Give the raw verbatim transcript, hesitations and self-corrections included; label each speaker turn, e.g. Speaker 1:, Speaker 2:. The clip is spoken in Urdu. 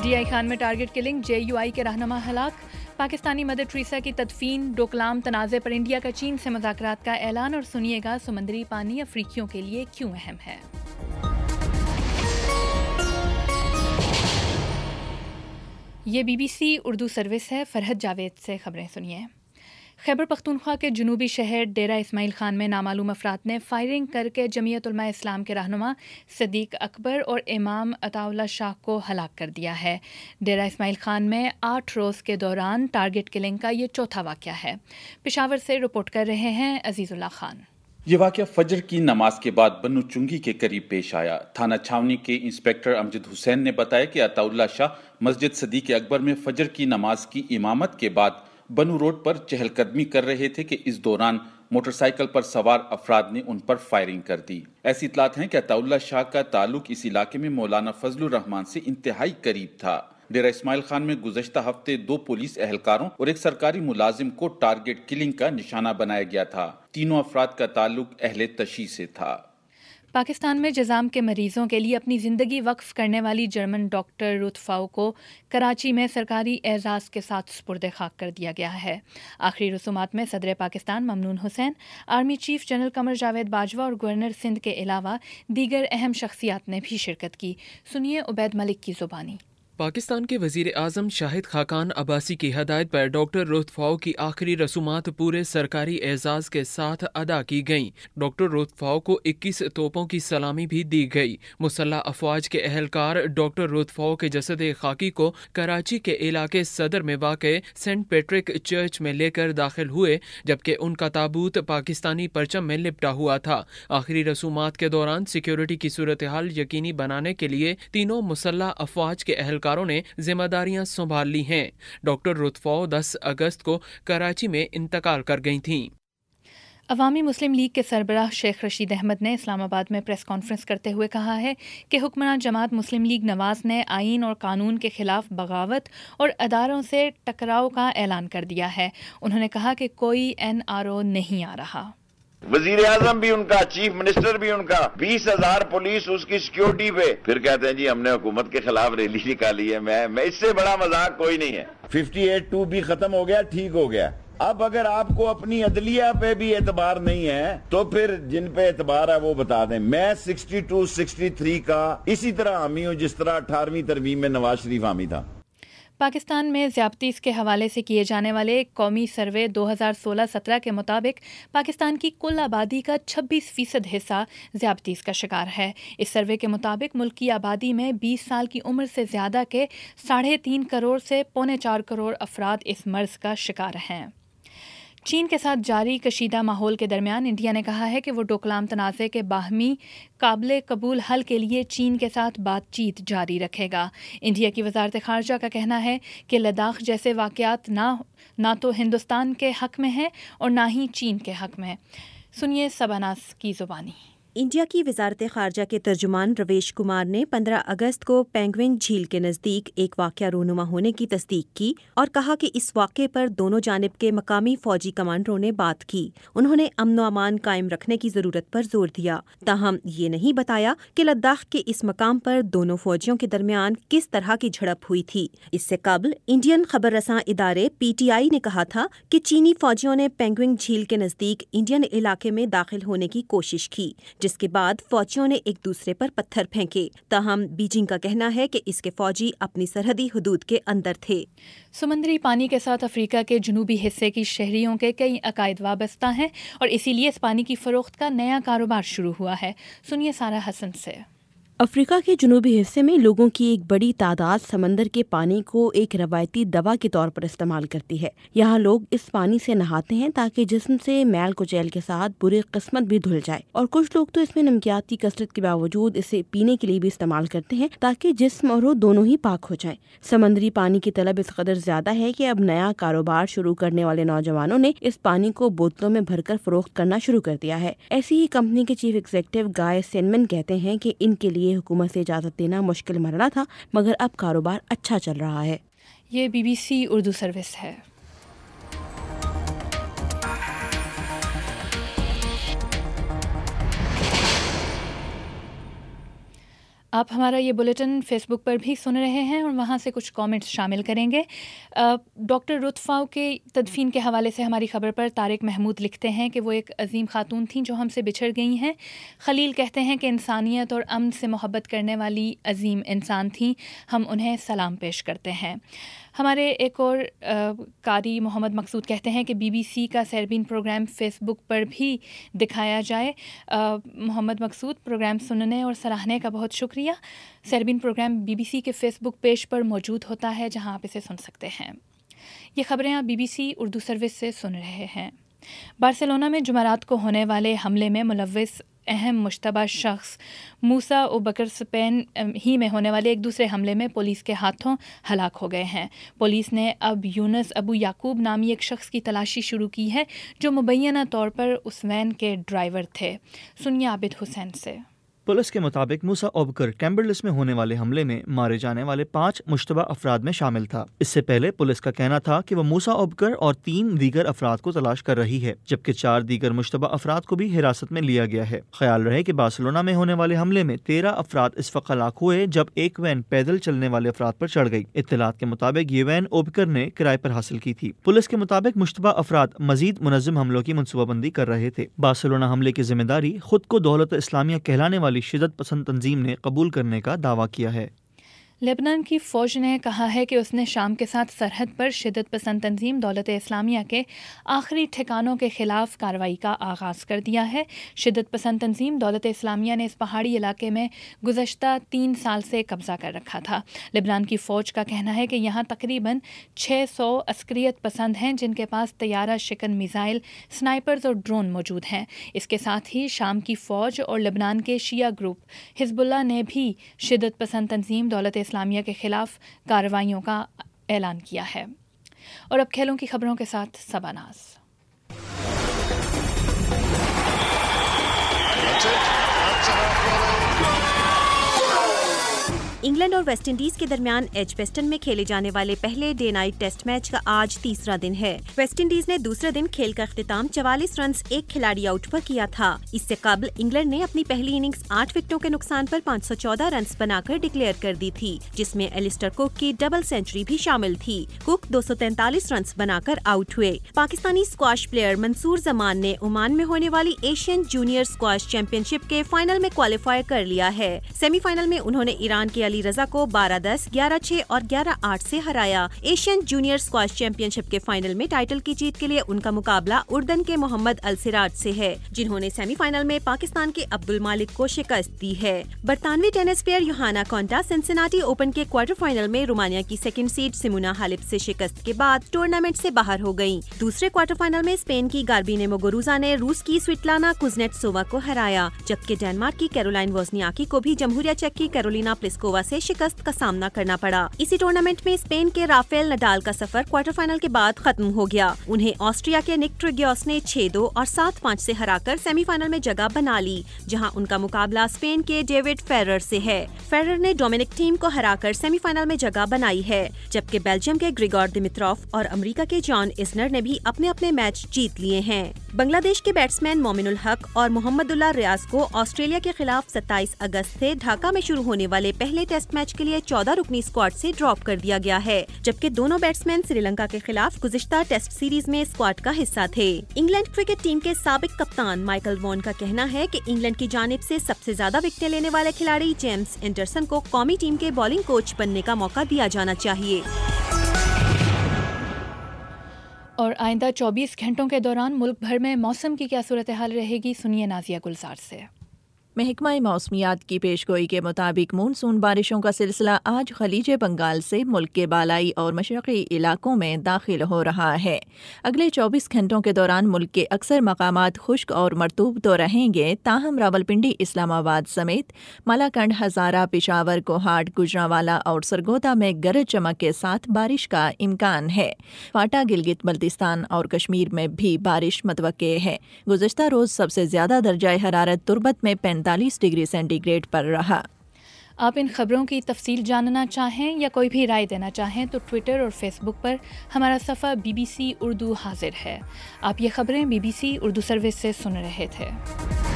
Speaker 1: ڈی آئی خان میں target killing, J U I کے رہنما ہلاک۔ پاکستانی مدر ٹریسا کی تدفین، ڈوکلام تنازع پر انڈیا کا چین سے مذاکرات کا اعلان، اور سنیے گا سمندری پانی افریقیوں کے لیے کیوں اہم ہے۔ یہ B B C Urdu service ہے۔ فرحت جاوید سے خبریں سنیے۔ خیبر پختونخوا کے جنوبی شہر ڈیرہ اسماعیل خان میں نامعلوم افراد نے فائرنگ کر کے جمعیت علماء اسلام کے رہنما صدیق اکبر اور امام عطا اللہ شاہ کو ہلاک کر دیا ہے۔ ڈیرہ اسماعیل خان میں آٹھ روز کے دوران ٹارگٹ کلنگ کا یہ چوتھا واقعہ ہے۔ پشاور سے رپورٹ کر رہے ہیں عزیز اللہ خان۔
Speaker 2: یہ واقعہ فجر کی نماز کے بعد بنو چنگی کے قریب پیش آیا۔ تھانہ چھاونی کے انسپیکٹر امجد حسین نے بتایا کہ عطا اللہ شاہ مسجد صدیق اکبر میں فجر کی نماز کی امامت کے بعد بنو روڈ پر چہل قدمی کر رہے تھے کہ اس دوران موٹر سائیکل پر سوار افراد نے ان پر فائرنگ کر دی۔ ایسی اطلاعات ہیں کہ عطا اللہ شاہ کا تعلق اس علاقے میں مولانا فضل الرحمان سے انتہائی قریب تھا۔ ڈیرہ اسماعیل خان میں گزشتہ ہفتے دو پولیس اہلکاروں اور ایک سرکاری ملازم کو ٹارگٹ کلنگ کا نشانہ بنایا گیا تھا۔ تینوں افراد کا تعلق اہل تشیع سے تھا۔
Speaker 1: پاکستان میں جذام کے مریضوں کے لیے اپنی زندگی وقف کرنے والی جرمن ڈاکٹر رُت فاؤ کو کراچی میں سرکاری اعزاز کے ساتھ سپرد خاک کر دیا گیا ہے۔ آخری رسومات میں صدر Pakistan Mamnoon Hussain, army chief general Qamar Javed Bajwa اور گورنر سندھ کے علاوہ دیگر اہم شخصیات نے بھی شرکت کی۔ سنیے عبید ملک کی زبانی۔
Speaker 3: پاکستان کے وزیر اعظم شاہد خاقان عباسی کی ہدایت پر ڈاکٹر رُت فاؤ کی آخری رسومات پورے سرکاری اعزاز کے ساتھ ادا کی گئیں۔ ڈاکٹر رُت فاؤ کو اکیس توپوں کی سلامی بھی دی گئی۔ مسلح افواج کے اہلکار ڈاکٹر رُت فاؤ کے جسد خاکی کو کراچی کے علاقے صدر میں واقع سینٹ پیٹرک چرچ میں لے کر داخل ہوئے، جبکہ ان کا تابوت پاکستانی پرچم میں لپٹا ہوا تھا۔ آخری رسومات کے دوران سیکیورٹی کی صورتحال یقینی بنانے کے لیے تینوں مسلح افواج کے اہلکار کاروں نے ذمہ داریاں سنبھال لی ہیں۔ ڈاکٹر رُت فاؤ دس اگست کو کراچی میں انتقال کر گئی تھیں۔
Speaker 1: عوامی مسلم لیگ کے سربراہ شیخ رشید احمد نے اسلام آباد میں پریس کانفرنس کرتے ہوئے کہا ہے کہ حکمراں جماعت مسلم لیگ نواز نے آئین اور قانون کے خلاف بغاوت اور اداروں سے ٹکراؤ کا اعلان کر دیا ہے۔ انہوں نے کہا کہ کوئی این آر او نہیں آ رہا۔
Speaker 4: وزیر اعظم بھی ان کا، چیف منسٹر بھی ان کا، بیس ہزار پولیس اس کی سیکیورٹی پہ، پھر کہتے ہیں جی ہم نے حکومت کے خلاف ریلی نکالی ہے۔ میں میں اس سے بڑا مذاق کوئی نہیں ہے۔ ففٹی ایٹ ٹو بھی ختم ہو گیا، ٹھیک ہو گیا۔ اب اگر آپ کو اپنی عدلیہ پہ بھی اعتبار نہیں ہے تو پھر جن پہ اعتبار ہے وہ بتا دیں۔ میں سکسٹی ٹو سکسٹی تھری کا اسی طرح حامی ہوں جس طرح اٹھارہویں ترمیم میں نواز شریف حامی تھا۔
Speaker 1: پاکستان میں زیادتیز کے حوالے سے کیے جانے والے قومی سروے دو ہزار سولہ سترہ کے مطابق پاکستان کی کل آبادی کا چھبیس فیصد حصہ زیادتیز کا شکار ہے۔ اس سروے کے مطابق ملک کی آبادی میں بیس سال کی عمر سے زیادہ کے ساڑھے تین کروڑ سے پونے چار کروڑ افراد اس مرض کا شکار ہیں۔ چین کے ساتھ جاری کشیدہ ماحول کے درمیان انڈیا نے کہا ہے کہ وہ ڈوکلام تنازع کے باہمی قابل قبول حل کے لیے چین کے ساتھ بات چیت جاری رکھے گا۔ انڈیا کی وزارت خارجہ کا کہنا ہے کہ لداخ جیسے واقعات نہ نہ تو ہندوستان کے حق میں ہیں اور نہ ہی چین کے حق میں۔ سنیے سباناس کی زبانی۔
Speaker 5: انڈیا کی وزارت خارجہ کے ترجمان رویش کمار نے پندرہ اگست کو پینگوئنگ جھیل کے نزدیک ایک واقعہ رونما ہونے کی تصدیق کی اور کہا کہ اس واقعے پر دونوں جانب کے مقامی فوجی کمانڈروں نے بات کی۔ انہوں نے امن و امان قائم رکھنے کی ضرورت پر زور دیا، تاہم یہ نہیں بتایا کہ لداخ کے اس مقام پر دونوں فوجیوں کے درمیان کس طرح کی جھڑپ ہوئی تھی۔ اس سے قبل انڈین خبر رساں ادارے پی ٹی آئی نے کہا تھا کہ چینی فوجیوں نے پینگوئنگ جھیل کے نزدیک انڈین علاقے میں داخل ہونے کی کوشش کی، جس کے بعد فوجیوں نے ایک دوسرے پر پتھر پھینکے۔ تاہم بیجنگ کا کہنا ہے کہ اس کے فوجی اپنی سرحدی حدود کے اندر تھے۔
Speaker 1: سمندری پانی کے ساتھ افریقہ کے جنوبی حصے کی شہریوں کے کئی عقائد وابستہ ہیں اور اسی لیے اس پانی کی فروخت کا نیا کاروبار شروع ہوا ہے۔ سنیے سارہ حسن سے۔
Speaker 6: افریقہ کے جنوبی حصے میں لوگوں کی ایک بڑی تعداد سمندر کے پانی کو ایک روایتی دوا کے طور پر استعمال کرتی ہے۔ یہاں لوگ اس پانی سے نہاتے ہیں تاکہ جسم سے میل کچیل کے ساتھ بری قسمت بھی دھل جائے، اور کچھ لوگ تو اس میں نمکیات کی کثرت کے باوجود اسے پینے کے لیے بھی استعمال کرتے ہیں تاکہ جسم اور روح دونوں ہی پاک ہو جائیں۔ سمندری پانی کی طلب اس قدر زیادہ ہے کہ اب نیا کاروبار شروع کرنے والے نوجوانوں نے اس پانی کو بوتلوں میں بھر کر فروخت کرنا شروع کر دیا ہے۔ ایسی ہی کمپنی کے چیف ایگزیکٹو گائے سینمن کہتے ہیں کہ ان کے لیے حکومت سے اجازت دینا مشکل مرحلہ تھا، مگر اب کاروبار اچھا چل رہا ہے۔
Speaker 1: یہ B B C Urdu service ہے۔ آپ ہمارا یہ بلیٹن فیس بک پر بھی سن رہے ہیں اور وہاں سے کچھ کامنٹس شامل کریں گے. ڈاکٹر رتفاؤ کے تدفین کے حوالے سے ہماری خبر پر طارق محمود لکھتے ہیں کہ وہ ایک عظیم خاتون تھیں جو ہم سے بچھڑ گئی ہیں. خلیل کہتے ہیں کہ انسانیت اور امن سے محبت کرنے والی عظیم انسان تھیں, ہم انہیں سلام پیش کرتے ہیں. ہمارے ایک اور قاری محمد مقصود کہتے ہیں کہ بی بی سی کا سیربین پروگرام فیس بک پر بھی دکھایا جائے. محمد مقصود, پروگرام سننے اور سراہنے کا بہت شکریہ. Sairbeen programme B B C کے فیس بک پیج پر موجود ہوتا ہے جہاں آپ اسے سن سکتے ہیں. یہ خبریں آپ B B C Urdu service سے سن رہے ہیں. بارسلونا میں جمعرات کو ہونے والے حملے میں ملوث اہم مشتبہ شخص موسیٰ ابوبکر اسپین ہی میں ہونے والے ایک دوسرے حملے میں پولیس کے ہاتھوں ہلاک ہو گئے ہیں. پولیس نے اب یونس ابو یعقوب نامی ایک شخص کی تلاشی شروع کی ہے جو مبینہ طور پر اس وین کے ڈرائیور تھے. سنیے عابد حسین سے.
Speaker 7: پولیس کے مطابق موسیٰ ابوبکر کیمبرلس میں ہونے والے حملے میں مارے جانے والے پانچ مشتبہ افراد میں شامل تھا. اس سے پہلے پولیس کا کہنا تھا کہ وہ موسیٰ ابوبکر اور تین دیگر افراد کو تلاش کر رہی ہے, جبکہ چار دیگر مشتبہ افراد کو بھی حراست میں لیا گیا ہے. خیال رہے کہ بارسلونا میں ہونے والے حملے میں تیرہ افراد اس وقت ہلاک ہوئے جب ایک وین پیدل چلنے والے افراد پر چڑھ گئی. اطلاعات کے مطابق یہ وین ابوبکر نے کرائے پر حاصل کی تھی. پولیس کے مطابق مشتبہ افراد مزید منظم حملوں کی منصوبہ بندی کر رہے تھے. بارسلونا حملے کی ذمہ داری خود کو دولت اسلامیہ کہلانے والی شدت پسند تنظیم نے قبول کرنے کا دعویٰ کیا ہے.
Speaker 1: لبنان کی فوج نے کہا ہے کہ اس نے شام کے ساتھ سرحد پر شدت پسند تنظیم دولت اسلامیہ کے آخری ٹھکانوں کے خلاف کارروائی کا آغاز کر دیا ہے. شدت پسند تنظیم دولت اسلامیہ نے اس پہاڑی علاقے میں گزشتہ تین سال سے قبضہ کر رکھا تھا. لبنان کی فوج کا کہنا ہے کہ یہاں تقریباً چھ سو عسکریت پسند ہیں جن کے پاس طیارہ شکن میزائل, سنائپرز اور ڈرون موجود ہیں. اس کے ساتھ ہی شام کی فوج اور لبنان کے شیعہ گروپ حزب اللہ نے بھی شدت پسند تنظیم دولت اسلامیہ کے خلاف کارروائیوں کا اعلان کیا ہے. اور اب کھیلوں کی خبروں کے ساتھ صبا ناز.
Speaker 5: انگلینڈ اور ویسٹ انڈیز کے درمیان ایج بیسٹن میں کھیلے جانے والے پہلے ڈے نائٹ ٹیسٹ میچ کا آج تیسرا دن ہے. ویسٹ انڈیز نے دوسرے دن کھیل کا اختتام چوالیس رنز ایک کھلاڑی آؤٹ پر کیا تھا. اس سے قبل انگلینڈ نے اپنی پہلی اننگز آٹھ وکٹوں کے نقصان پر پانچ سو چودہ رنز بنا کر ڈکلیئر کر دی تھی, جس میں ایلسٹر کک کی ڈبل سینچری بھی شامل تھی. کک دو سو تینتالیس رنز بنا کر آؤٹ ہوئے. پاکستانی اسکواش پلیئر منصور زمان نے عمان میں ہونے والی Asian junior squash championship کے فائنل میں کوالیفائی کر لیا ہے. سیمی فائنل میں انہوں نے ایران کے علی رضا کو بارہ دس, گیارہ چھ اور گیارہ آٹھ سے ہرایا. Asian junior squash championship کے فائنل میں ٹائٹل کی جیت کے لیے ان کا مقابلہ اردن کے محمد السراج سے ہے, جنہوں نے سیمی فائنل میں پاکستان کے عبد المالک کو شکست دی ہے. برطانوی tennis player Johanna Konta Cincinnati Open کے کوارٹر فائنل میں رومانیہ کی سیکنڈ سیڈ سیمونا ہالپ سے شکست کے بعد ٹورنامنٹ سے باہر ہو گئیں. دوسرے کوارٹر فائنل میں اسپین کی گاربینے موگوروزا نے روس کی سویٹلانا کوزنیٹسووا کو ہرایا, جبکہ ڈنمارک کی کیرولائن ووزنیاکی کو بھی جمہوریہ چیک کی کیرولینا پلسکووا سے شکست کا سامنا کرنا پڑا. اسی ٹورنامنٹ میں اسپین کے رافیل نڈال کا سفر کوارٹر فائنل کے بعد ختم ہو گیا. انہیں آسٹریا کے نک ٹریگیوس نے چھ دو اور سات پانچ سے ہرا کر سیمی فائنل میں جگہ بنا لی, جہاں ان کا مقابلہ اسپین کے ڈیوڈ فیرر سے ہے. فیرر نے ڈومینک ٹیم کو ہرا کر سیمی فائنل میں جگہ بنائی ہے, جبکہ بیلجیم کے گریگور دمتروف اور امریکہ کے جان اسنر نے بھی اپنے اپنے میچ جیت لیے ہیں. بنگلہ دیش کے بیٹسمین مومن الحق اور محمد اللہ ریاض کو آسٹریلیا کے خلاف ستائیس اگست سے ڈھاکہ میں شروع ہونے والے پہلے ٹیسٹ میچ کے لیے چودہ رکنی اسکواڈ سے ڈراپ کر دیا گیا ہے, جبکہ دونوں بیٹسمین سری لنکا کے خلاف گزشتہ ٹیسٹ سیریز میں اسکواڈ کا حصہ تھے. انگلینڈ کرکٹ ٹیم کے سابق کپتان مائیکل وون کا کہنا ہے کہ انگلینڈ کی جانب سے سب سے زیادہ وکٹیں لینے والے کھلاڑی جیمز اینڈرسن کو قومی ٹیم کے بالنگ کوچ بننے کا موقع دیا جانا چاہیے.
Speaker 1: اور آئندہ چوبیس گھنٹوں کے دوران ملک بھر میں موسم کی کیا صورتحال رہے گی, سنیے نازیہ گلزار سے.
Speaker 8: محکمہ موسمیات کی پیشگوئی کے مطابق مونسون بارشوں کا سلسلہ آج خلیج بنگال سے ملک کے بالائی اور مشرقی علاقوں میں داخل ہو رہا ہے. اگلے چوبیس گھنٹوں کے دوران ملک کے اکثر مقامات خشک اور مرطوب تو رہیں گے, تاہم راولپنڈی, اسلام آباد سمیت مالاکنڈ, ہزارہ, پشاور, کوہاٹ, گجرانوالہ اور سرگودا میں گرج چمک کے ساتھ بارش کا امکان ہے. فاٹا, گلگت بلتستان اور کشمیر میں بھی بارش متوقع ہے. گزشتہ روز سب سے زیادہ درجہ حرارت تربت میں پینتالیس ڈگری سینٹی گریڈ پر رہا.
Speaker 1: آپ ان خبروں کی تفصیل جاننا چاہیں یا کوئی بھی رائے دینا چاہیں تو ٹویٹر اور فیس بک پر ہمارا صفحہ بی بی سی اردو حاضر ہے. آپ یہ خبریں B B C Urdu service سے سن رہے تھے.